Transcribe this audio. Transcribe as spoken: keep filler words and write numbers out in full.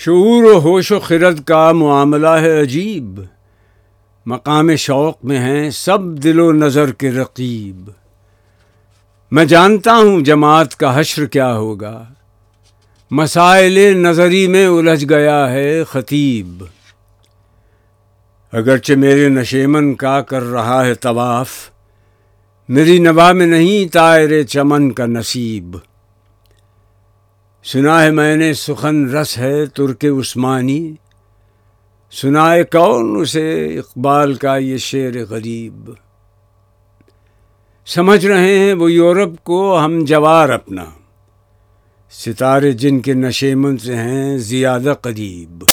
शऊर व होश व खिरद का मुआमला है अजीब, मकाम शौक़ में हैं सब दिलो नज़र के रकीब। मैं जानता हूँ जमात का हश्र क्या होगा, मसाइले नज़री में उलझ गया है खतीब। अगरचे मेरे नशेमन का कर रहा है तवाफ़, मेरी नवा में नहीं तायरे चमन का नसीब। सुना है मैंने सुखन रस है तुर्के उस्मानी, सुनाए कौन उसे इक़बाल का ये शेर गरीब। समझ रहे हैं वो यूरोप को हम जवार अपना, सितारे जिनके नशेमन से हैं ज़ियादा करीब।